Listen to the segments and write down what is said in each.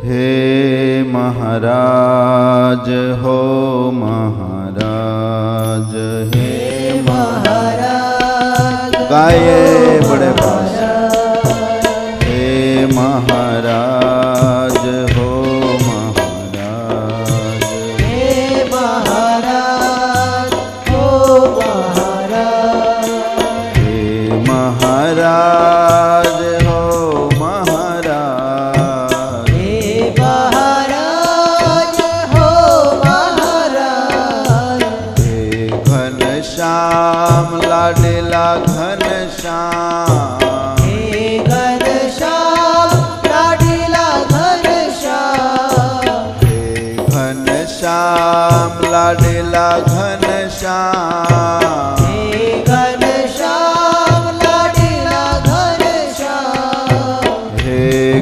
हे महाराज हो महाराज, हे महाराज गाये बड़े पास। हे महाराज हो महाराज, हे महाराज हो महाराज, हे महाराज हो महाराज, हे महाराज हो महाराज, हे घनश्याम लाडला घनश्याम, हे घनश्याम लाडीला घनश्याम, हे घनश्याम लाडला घनश्याम, हे घनश्याम लाडीला घनश्याम, हे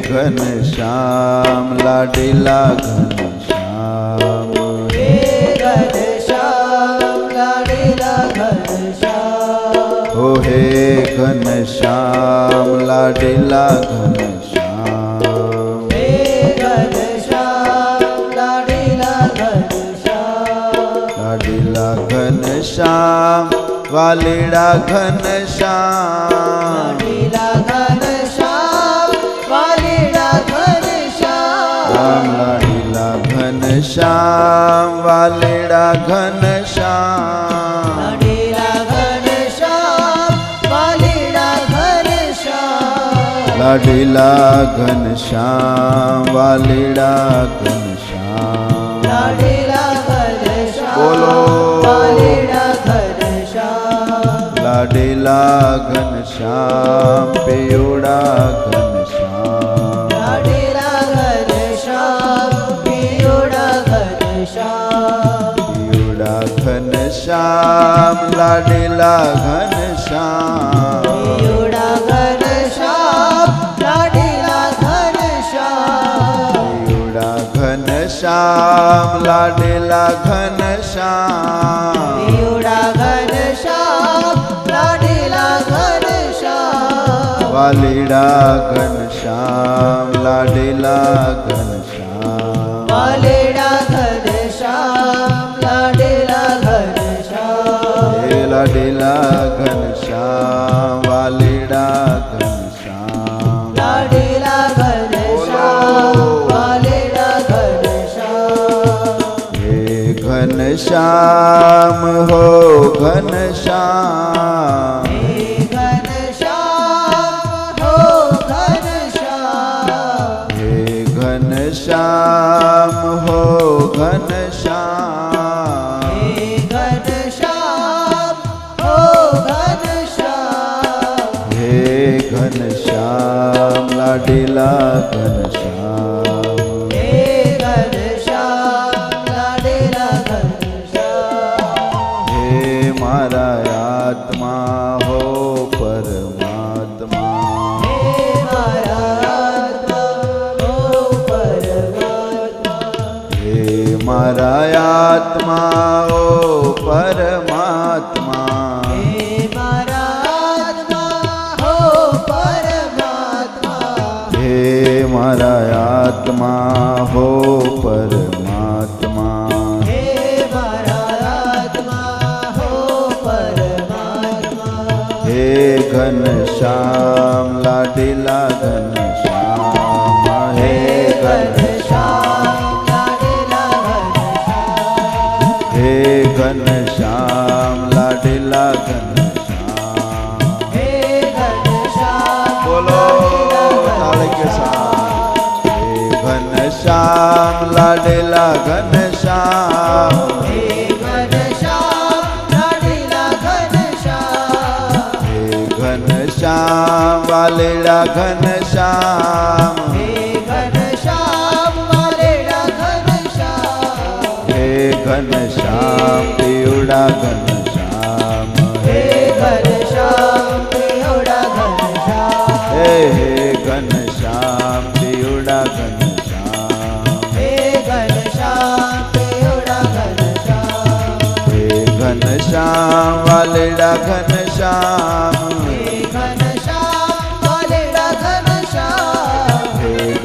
घनश्याम लाडला घनश्याम, हे घनश्याम लाडीला घनश्याम, हो हे घनश्याम लाडला घनश्याम, हे घनश्याम लाडीला घनश्याम, लाडला घनश्याम वालीड़ा घनश्याम, लाडीला घनश्याम वालीड़ा घनश्याम, लाडला घनश्याम वालीड़ा घनश्याम, लाडीला घनश्याम वालीड़ा घनश्याम, लाडला घनश्याम वालीड़ा घनश्याम, लाडीला घनश्याम बोलो। वालीड़ा घनश्याम, लाडला घनश्याम पियोड़ा घनश्याम, लाडीला घनश्याम पियोड़ा घनश्याम, पियोड़ा घनश्याम लाडला घनश्याम, पियोड़ा घनश्याम लाडीला घनश्याम, पियोड़ा घनश्याम लाडला घनश्याम, पियोड़ा घनश्याम लाडीला घनश्याम, वालीड़ा घनश्याम लाडला घनश्याम, वालीड़ा घनश्याम लाडीला घनश्याम, हे लाडला घनश्याम वालीड़ा घनश्याम, लाडीला घनश्याम वालीड़ा घनश्याम, हे घनश्याम हो घनश्याम, हे घनश्याम हो घनश्याम, हे घनश्याम हो घनश्याम, हे घनश्याम हो घनश्याम, हे घनश्याम लाडला घनश्याम, हे घनश्याम लाडीला घनश्याम, हे मारा आत्मा हो परमात्मा, हे मारा आत्मा हो परमात्मा, हे मारा आत्मा हो परमात्मा, हे मारा आत्मा हो परमात्मा, हे मारा आत्मा हो परमात्मा, हे मारा आत्मा हो परमात्मा, हे घनश्याम लाडला घनश्याम, हे घनश्याम लाडीला घनश्याम, हे घनश्याम लाडला घनश्याम, हे घनश्याम बोलो ताले के साथ, हे घनश्याम लाडला घनश्याम, हे घनश्याम लाडीला घनश्याम, हे घनश्याम वालीड़ा घनश्याम, हे घनश्याम वालीड़ा घनश्याम, हे घनश्याम पियोड़ा घनश्याम, हे घनश्याम पियोड़ा घनश्याम, हे घनश्याम पियोड़ा घनश्याम, हे घनश्याम पियोड़ा घनश्याम, हे घनश्याम वालीड़ा घनश्याम, हे घनश्याम वालीड़ा घनश्याम, हे